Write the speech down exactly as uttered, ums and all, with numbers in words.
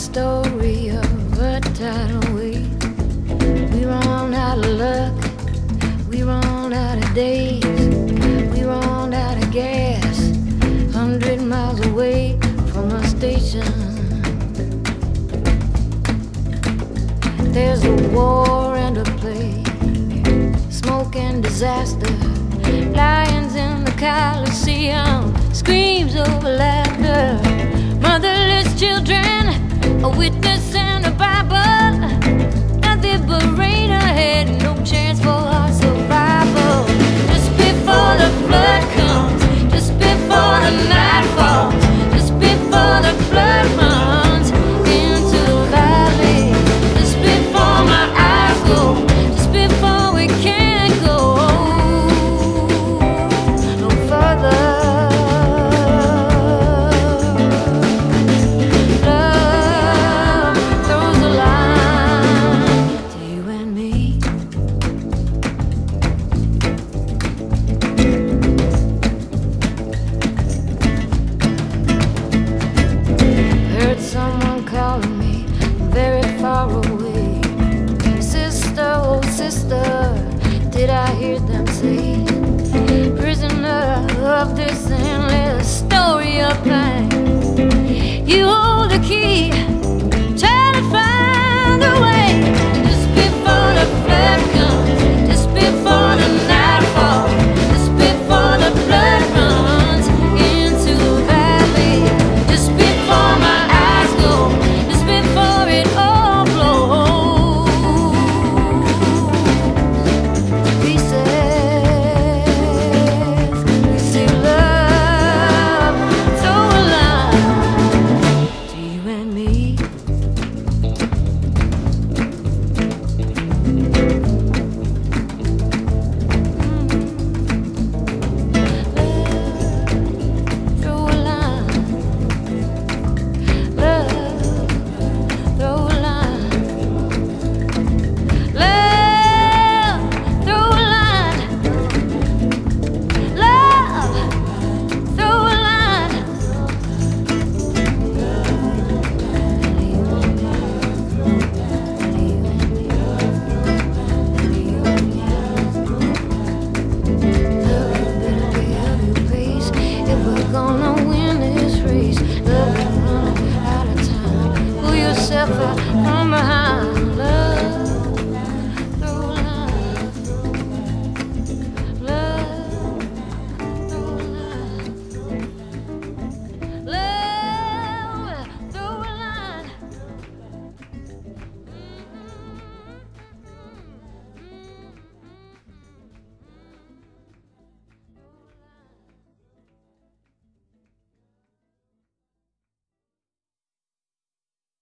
story of a tidal wave. We run out of luck, we run out of days, we run out of gas, hundred miles away from a station. There's a war and a plague, smoke and disaster, lions in the Coliseum, screams of laughter, motherless children, a witness and a Bible, nothing but rain ahead, no chance for our survival. Just before the flood comes, just before the night falls, just before the flood runs into the valley, just before my eyes go, just before we can't go no further. Someone calling me very far away. Sister, oh sister, did I hear them say, prisoner of this endless story of pain, you hold the key, try to find a way. Just before the flood comes, just before the night falls, just before the flood runs into the valley, just before my yourself up.